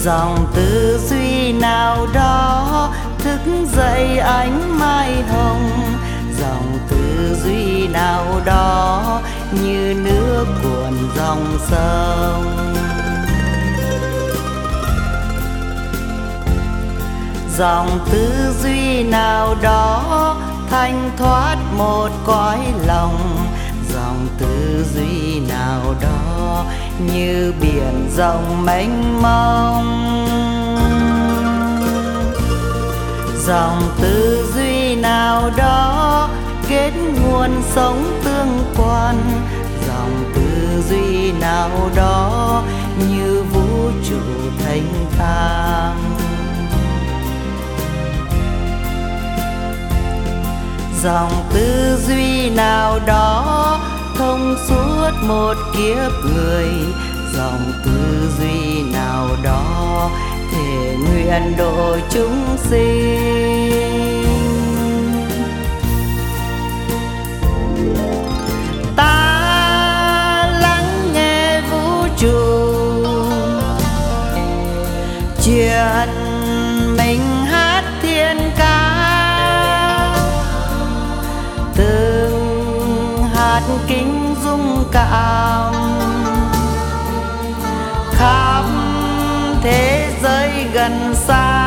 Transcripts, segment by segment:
Dòng tư duy nào đó thức dậy ánh mai hồng, dòng tư duy nào đó như nước cuồn dòng sông. Dòng tư duy nào đó thanh thoát một cõi lòng, dòng tư duy nào đó như biển rộng mênh mông. Dòng tư duy nào đó kết nguồn sống tương quan, dòng tư duy nào đó như vũ trụ thanh thang. Dòng tư duy nào đó thông suốt một kiếp người, dòng tư duy nào đó thể nguyện độ chúng sinh. Ta lắng nghe vũ trụ chuyện mình hát thiên ca, từng hạt kính rung cảm khắp thế giới gần xa.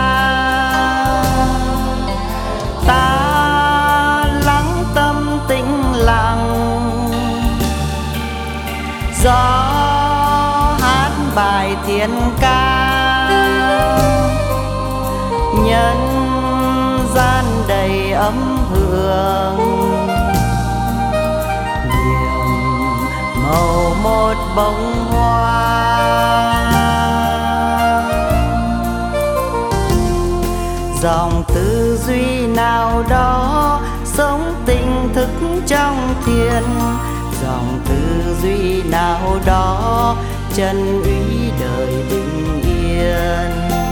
Ta lắng tâm tĩnh lặng, gió hát bài thiên ca, nhân gian đầy ấm hương, nhiệm màu một bông hoa. Dòng tư duy nào đó sống tỉnh thức trong thiền, dòng tư duy nào đó chân úy đời bình yên.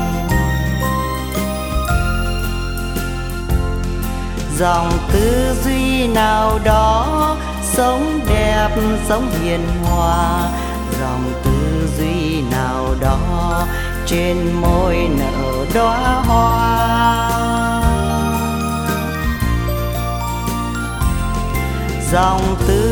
Dòng tư duy nào đó sống đẹp sống hiền hòa, dòng tư duy nào đó trên môi nở đóa hoa. Dòng tư